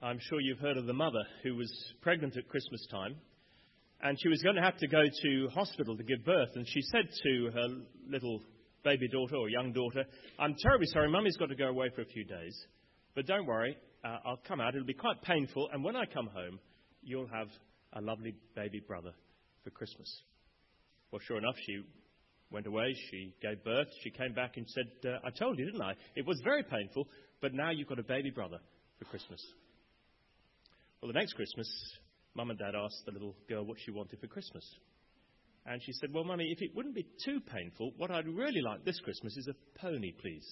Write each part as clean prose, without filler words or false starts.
I'm sure you've heard of the mother who was pregnant at Christmas time, and she was going to have to go to hospital to give birth, and she said to her little baby daughter or young daughter, "I'm terribly sorry, Mummy's got to go away for a few days, but don't worry, I'll come out. It'll be quite painful, and when I come home, you'll have a lovely baby brother for Christmas." Well, sure enough, she went away, she gave birth, she came back and said, "I told you, didn't I? It was very painful, but now you've got a baby brother for Christmas." Well, the next Christmas, Mum and Dad asked the little girl what she wanted for Christmas. And she said, "Well, Mummy, if it wouldn't be too painful, what I'd really like this Christmas is a pony, please."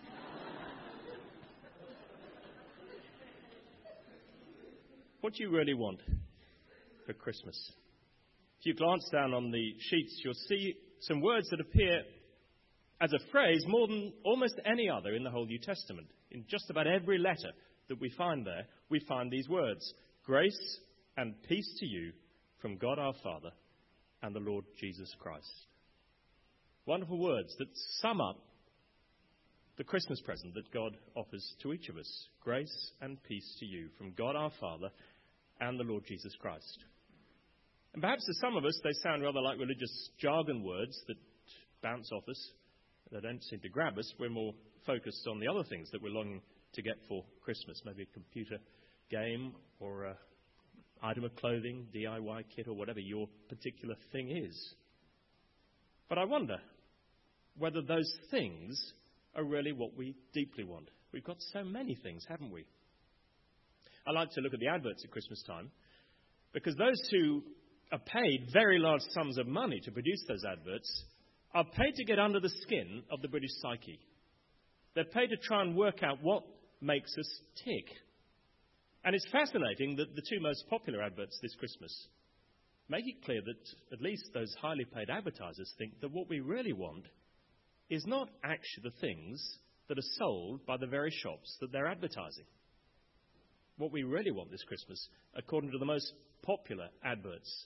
What do you really want for Christmas? If you glance down on the sheets, you'll see some words that appear as a phrase more than almost any other in the whole New Testament. In just about every letter that we find there, we find these words: "Grace and peace to you from God our Father and the Lord Jesus Christ." Wonderful words that sum up the Christmas present that God offers to each of us. Grace and peace to you from God our Father and the Lord Jesus Christ. And perhaps to some of us, they sound rather like religious jargon words that bounce off us. They don't seem to grab us. We're more focused on the other things that we're longing to get for Christmas. Maybe a computer game or an item of clothing, DIY kit, or whatever your particular thing is. But I wonder whether those things are really what we deeply want. We've got so many things, haven't we? I like to look at the adverts at Christmas time, because those who are paid very large sums of money to produce those adverts are paid to get under the skin of the British psyche. They're paid to try and work out what makes us tick. And it's fascinating that the two most popular adverts this Christmas make it clear that at least those highly paid advertisers think that what we really want is not actually the things that are sold by the very shops that they're advertising. What we really want this Christmas, according to the most popular adverts,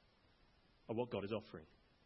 are what God is offering.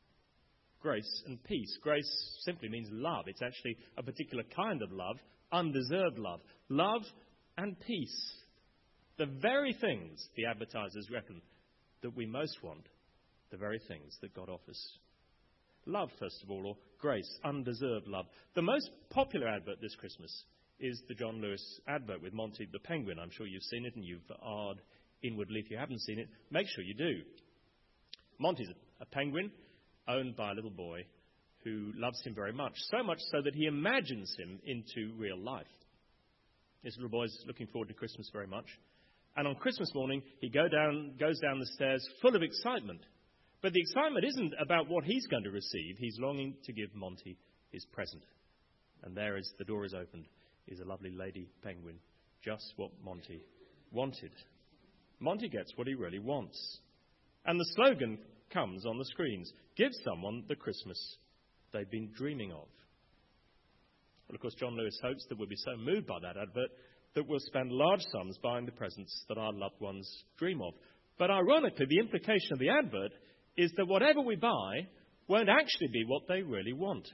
Grace and peace. Grace simply means love. It's actually a particular kind of love, undeserved love. Love and peace. The very things the advertisers reckon that we most want, the very things that God offers. Love, first of all, or grace, undeserved love. The most popular advert this Christmas is the John Lewis advert with Monty the Penguin. I'm sure you've seen it and you've ahed inwardly. If you haven't seen it, make sure you do. Monty's a penguin owned by a little boy who loves him very much, so much so that he imagines him into real life. This little boy's looking forward to Christmas very much. And on Christmas morning, he goes down the stairs full of excitement. But the excitement isn't about what he's going to receive. He's longing to give Monty his present. And there, as the door is opened, is a lovely lady penguin, just what Monty wanted. Monty gets what he really wants. And the slogan comes on the screens: "Give someone the Christmas they've been dreaming of." Well, of course, John Lewis hopes that we'll be so moved by that advert that we'll spend large sums buying the presents that our loved ones dream of. But ironically, the implication of the advert is that whatever we buy won't actually be what they really want.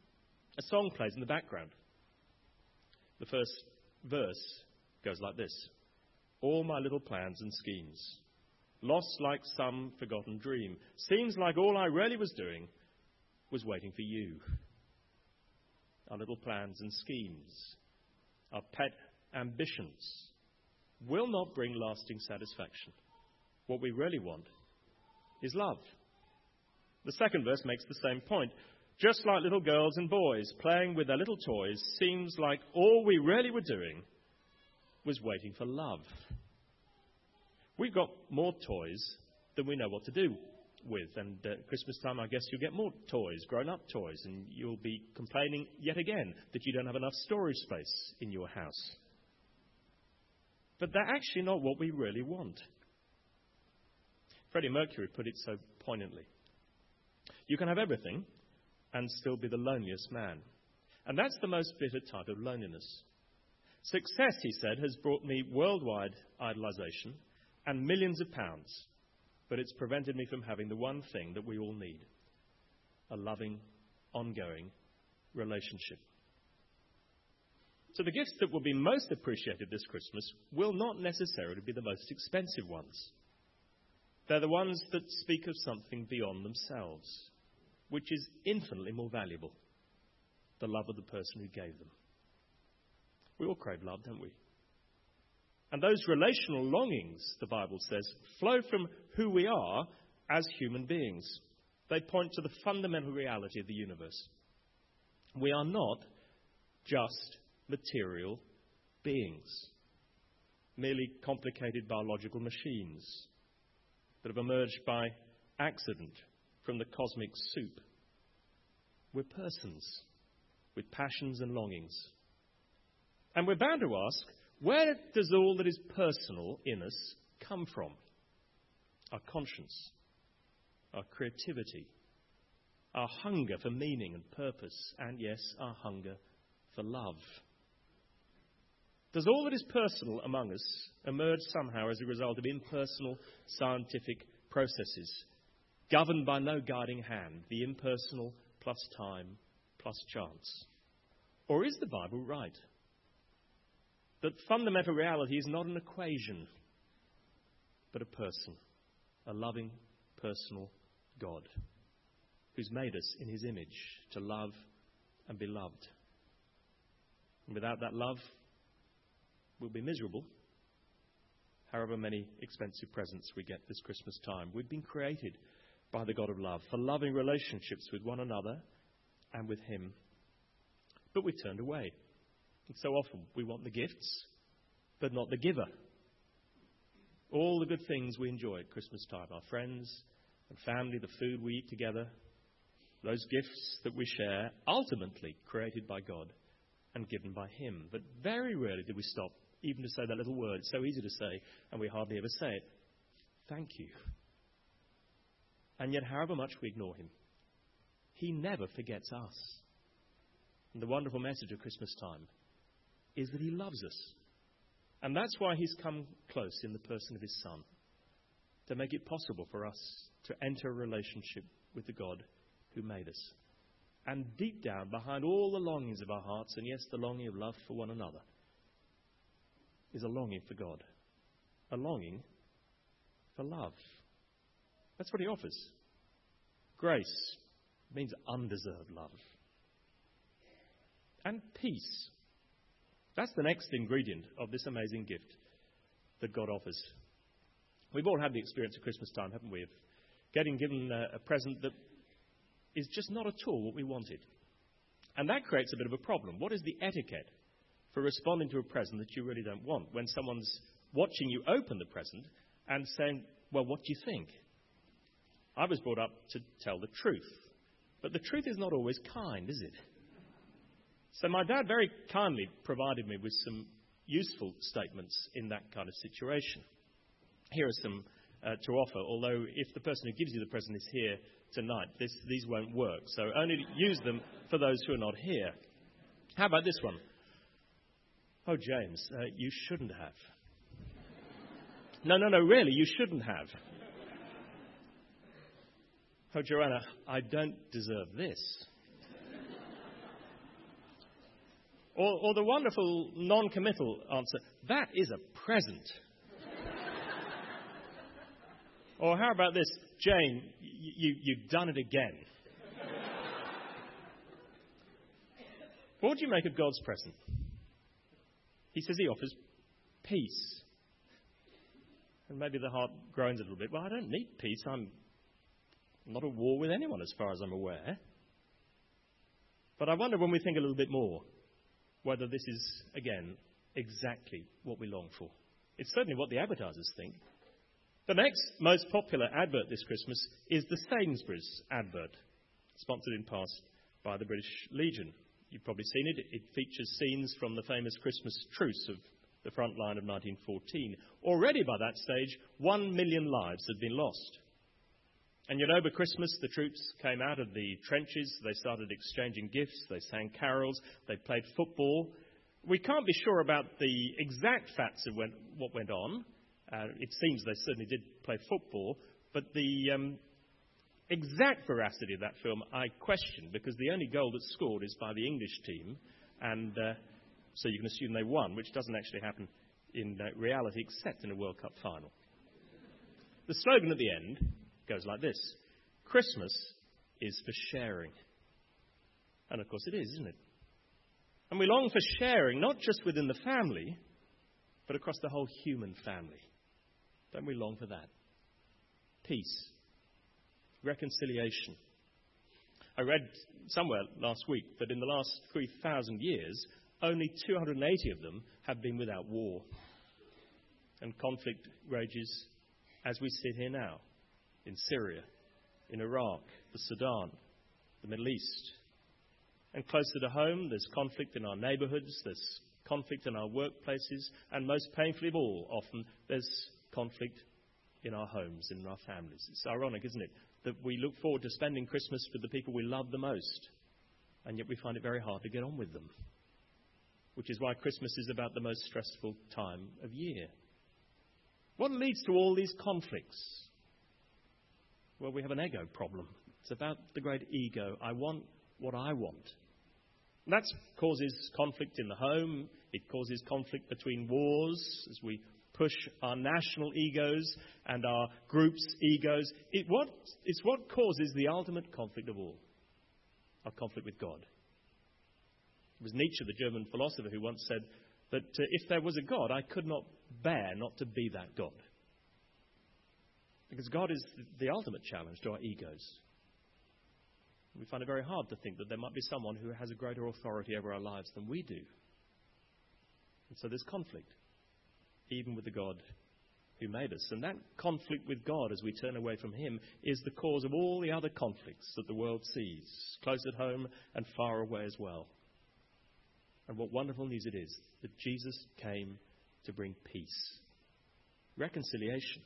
A song plays in the background. The first verse goes like this: "All my little plans and schemes, lost like some forgotten dream, seems like all I really was doing was waiting for you." Our little plans and schemes, our pet ambitions, will not bring lasting satisfaction. What we really want is love. The second verse makes the same point. Just like little girls and boys playing with their little toys, seems like all we really were doing was waiting for love. We've got more toys than we know what to do with. And at Christmas time, I guess you'll get more toys, grown-up toys, and you'll be complaining yet again that you don't have enough storage space in your house. But they're actually not what we really want. Freddie Mercury put it so poignantly: "You can have everything and still be the loneliest man. And that's the most bitter type of loneliness. Success," he said, "has brought me worldwide idolization and millions of pounds, but it's prevented me from having the one thing that we all need: a loving, ongoing relationship." So the gifts that will be most appreciated this Christmas will not necessarily be the most expensive ones. They're the ones that speak of something beyond themselves, which is infinitely more valuable, the love of the person who gave them. We all crave love, don't we? And those relational longings, the Bible says, flow from who we are as human beings. They point to the fundamental reality of the universe. We are not just material beings, merely complicated biological machines that have emerged by accident from the cosmic soup. We're persons with passions and longings. And we're bound to ask, where does all that is personal in us come from? Our conscience, our creativity, our hunger for meaning and purpose, and yes, our hunger for love. Does all that is personal among us emerge somehow as a result of impersonal scientific processes, governed by no guiding hand, the impersonal plus time plus chance? Or is the Bible right? That fundamental reality is not an equation, but a person, a loving, personal God, who's made us in his image to love and be loved. And without that love, we'll be miserable, however many expensive presents we get this Christmas time. We've been created by the God of love for loving relationships with one another and with him. But we've turned away. And so often we want the gifts, but not the giver. All the good things we enjoy at Christmas time, our friends and family, the food we eat together, those gifts that we share, ultimately created by God and given by him. But very rarely do we stop even to say that little word. It's so easy to say, and we hardly ever say it. Thank you. And yet, however much we ignore him, he never forgets us. And the wonderful message of Christmas time is that he loves us. And that's why he's come close in the person of his Son, to make it possible for us to enter a relationship with the God who made us. And deep down, behind all the longings of our hearts, and yes, the longing of love for one another, is a longing for God, a longing for love. That's what he offers. Grace means undeserved love. And peace. That's the next ingredient of this amazing gift that God offers. We've all had the experience at Christmas time, haven't we, of getting given a present that is just not at all what we wanted. And that creates a bit of a problem. What is the etiquette for responding to a present that you really don't want when someone's watching you open the present and saying, well, what do you think? I was brought up to tell the truth. But the truth is not always kind, is it? So my dad very kindly provided me with some useful statements in that kind of situation. Here are some to offer, although if the person who gives you the present is here tonight, these won't work. So only use them for those who are not here. How about this one? Oh, James, you shouldn't have. No, really, you shouldn't have. Oh, Joanna, I don't deserve this. Or the wonderful non-committal answer, that is a present. Or how about this, Jane, you've done it again. What do you make of God's present? He says he offers peace. And maybe the heart groans a little bit. Well, I don't need peace. I'm not at war with anyone as far as I'm aware. But I wonder when we think a little bit more whether this is, again, exactly what we long for. It's certainly what the advertisers think. The next most popular advert this Christmas is the Sainsbury's advert, sponsored in part by the British Legion. You've probably seen it. It features scenes from the famous Christmas truce of the front line of 1914. Already by that stage, 1 million lives had been lost. And yet over Christmas, the troops came out of the trenches. They started exchanging gifts. They sang carols. They played football. We can't be sure about the exact facts of what went on. It seems they certainly did play football. But the exact veracity of that film, I question, because the only goal that's scored is by the English team. And so you can assume they won, which doesn't actually happen in reality except in a World Cup final. The slogan at the end goes like this: Christmas is for sharing. And of course it is, isn't it? And we long for sharing, not just within the family, but across the whole human family. Don't we long for that? Peace. Reconciliation. I read somewhere last week that in the last 3,000 years, only 280 of them have been without war. And conflict rages as we sit here now, in Syria, in Iraq, the Sudan, the Middle East. And closer to home, there's conflict in our neighbourhoods, there's conflict in our workplaces, and most painfully of all, often, there's conflict in our homes, in our families. It's ironic, isn't it, that we look forward to spending Christmas with the people we love the most, and yet we find it very hard to get on with them. Which is why Christmas is about the most stressful time of year. What leads to all these conflicts? Well, we have an ego problem. It's about the great ego. I want what I want. And that causes conflict in the home. It causes conflict between wars as we push our national egos and our group's egos. It's what causes the ultimate conflict of all, our conflict with God. It was Nietzsche, the German philosopher, who once said that if there was a God, I could not bear not to be that God. Because God is the ultimate challenge to our egos. We find it very hard to think that there might be someone who has a greater authority over our lives than we do. And so there's conflict, even with the God who made us. And that conflict with God, as we turn away from Him, is the cause of all the other conflicts that the world sees, close at home and far away as well. And what wonderful news it is that Jesus came to bring peace, reconciliation.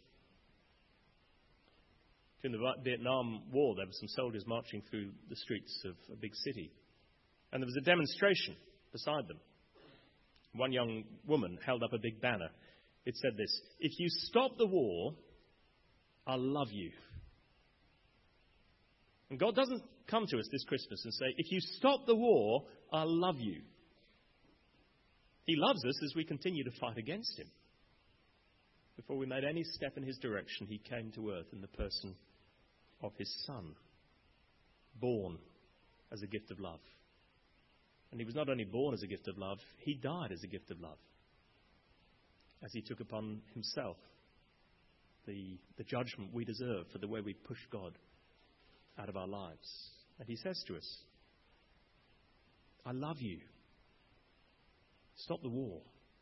During the Vietnam War, there were some soldiers marching through the streets of a big city. And there was a demonstration beside them. One young woman held up a big banner. It said this: "If you stop the war, I'll love you." And God doesn't come to us this Christmas and say, "If you stop the war, I'll love you." He loves us as we continue to fight against Him. Before we made any step in His direction, He came to earth in the person of His Son, born as a gift of love. And He was not only born as a gift of love, He died as a gift of love, as He took upon Himself the judgment we deserve for the way we push God out of our lives. And He says to us, "I love you. Stop the war."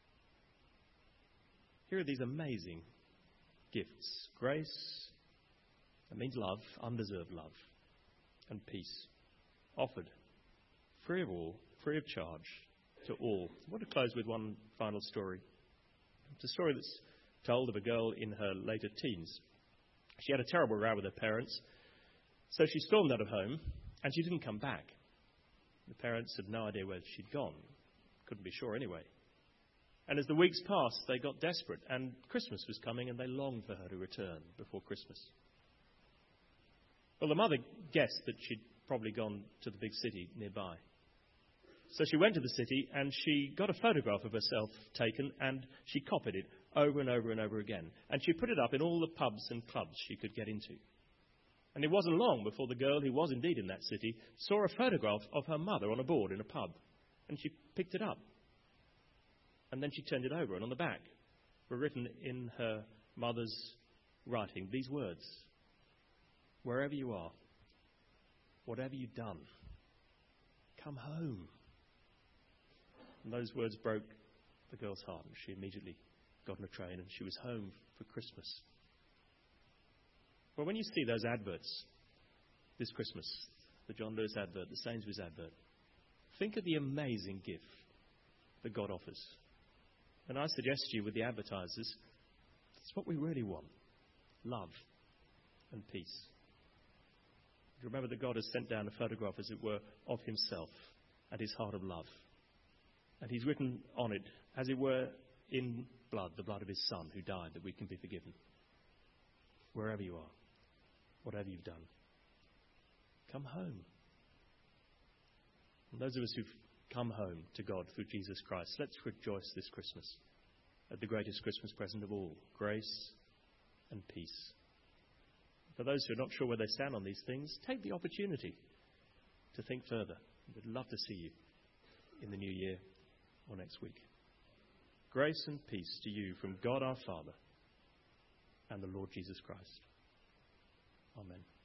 Here are these amazing gifts. Grace, that means love, undeserved love, and peace, offered free of all, free of charge to all. I want to close with one final story. It's a story that's told of a girl in her later teens. She had a terrible row with her parents, so she stormed out of home, and she didn't come back. The parents had no idea where she'd gone. Couldn't be sure anyway. And as the weeks passed, they got desperate, and Christmas was coming, and they longed for her to return before Christmas. Well, the mother guessed that she'd probably gone to the big city nearby. So she went to the city, and she got a photograph of herself taken, and she copied it over and over and over again. And she put it up in all the pubs and clubs she could get into. And it wasn't long before the girl, who was indeed in that city, saw a photograph of her mother on a board in a pub. And she picked it up. And then she turned it over, and on the back were written in her mother's writing these words: "Wherever you are, whatever you've done, come home." And those words broke the girl's heart, and she immediately got on a train, and she was home for Christmas. Well, when you see those adverts this Christmas, the John Lewis advert, the Sainsbury's advert, think of the amazing gift that God offers. And I suggest to you, with the advertisers, it's what we really want: love and peace. Remember that God has sent down a photograph, as it were, of Himself and His heart of love. And He's written on it, as it were, in blood, the blood of His Son who died that we can be forgiven. Wherever you are, whatever you've done, come home. And those of us who've come home to God through Jesus Christ. Let's rejoice this Christmas at the greatest Christmas present of all, grace and peace. For those who are not sure where they stand on these things, take the opportunity to think further. We'd love to see you in the new year or next week. Grace and peace to you from God our Father and the Lord Jesus Christ. Amen.